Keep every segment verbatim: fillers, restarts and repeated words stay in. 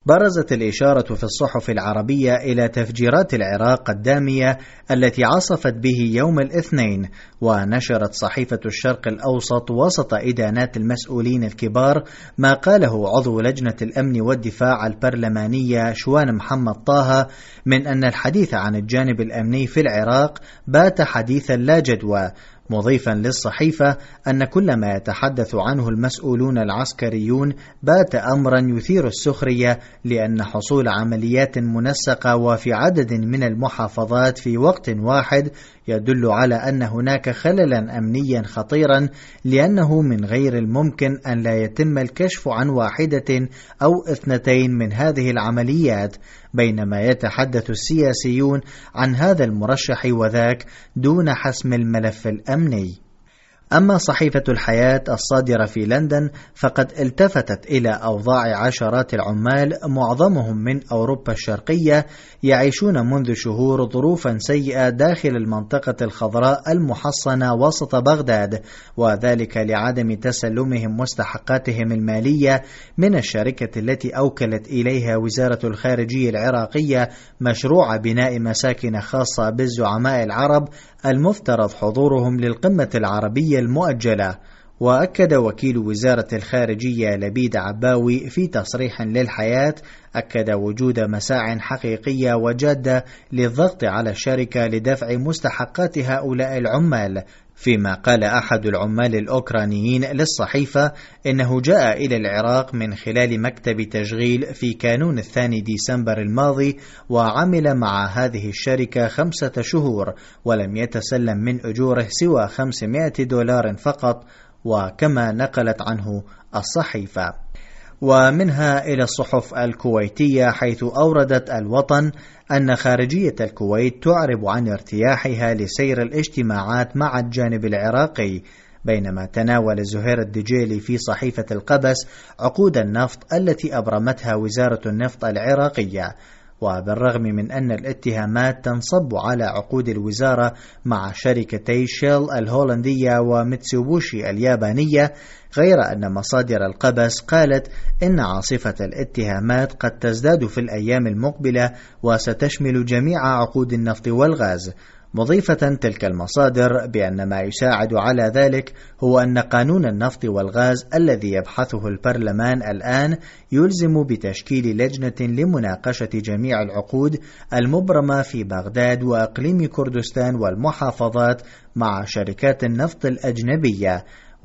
برزت الإشارة في الصحف العربية إلى تفجيرات العراق الدامية التي عصفت به يوم الاثنين، ونشرت صحيفة الشرق الأوسط وسط إدانات المسؤولين الكبار ما قاله عضو لجنة الأمن والدفاع البرلمانية شوان محمد طه من أن الحديث عن الجانب الأمني في العراق بات حديثا لا جدوى، مضيفا للصحيفة أن كل ما يتحدث عنه المسؤولون العسكريون بات أمرا يثير السخرية، لأن حصول عمليات منسقة وفي عدد من المحافظات في وقت واحد يدل على أن هناك خللا أمنيا خطيرا، لأنه من غير الممكن أن لا يتم الكشف عن واحدة أو اثنتين من هذه العمليات، بينما يتحدث السياسيون عن هذا المرشح وذاك دون حسم الملف الأمني. أما صحيفة الحياة الصادرة في لندن فقد التفتت إلى أوضاع عشرات العمال معظمهم من أوروبا الشرقية يعيشون منذ شهور ظروفا سيئة داخل المنطقة الخضراء المحصنة وسط بغداد، وذلك لعدم تسلمهم مستحقاتهم المالية من الشركة التي أوكلت إليها وزارة الخارجية العراقية مشروع بناء مساكن خاصة بالزعماء العرب المفترض حضورهم للقمة العربية المؤجلة. وأكد وكيل وزارة الخارجية لبيد عباوي في تصريح للحياة أكد وجود مساع حقيقية وجادة للضغط على الشركة لدفع مستحقات هؤلاء العمال، فيما قال أحد العمال الأوكرانيين للصحيفة إنه جاء إلى العراق من خلال مكتب تشغيل في كانون الثاني ديسمبر الماضي، وعمل مع هذه الشركة خمسة شهور ولم يتسلم من أجوره سوى خمسمائة دولار فقط، وكما نقلت عنه الصحيفة. ومنها إلى الصحف الكويتية، حيث أوردت الوطن أن خارجية الكويت تعرب عن ارتياحها لسير الاجتماعات مع الجانب العراقي، بينما تناول زهير الدجيلي في صحيفة القبس عقود النفط التي أبرمتها وزارة النفط العراقية. وبالرغم من أن الاتهامات تنصب على عقود الوزارة مع شركتي شيل الهولندية وميتسوبوشي اليابانية، غير أن مصادر القبس قالت إن عاصفة الاتهامات قد تزداد في الأيام المقبلة وستشمل جميع عقود النفط والغاز، مضيفة تلك المصادر بأن ما يساعد على ذلك هو أن قانون النفط والغاز الذي يبحثه البرلمان الآن يلزم بتشكيل لجنة لمناقشة جميع العقود المبرمة في بغداد وأقليم كردستان والمحافظات مع شركات النفط الأجنبية،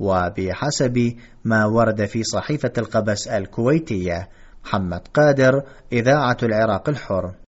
وبحسب ما ورد في صحيفة القبس الكويتية. محمد قادر، إذاعة العراق الحر.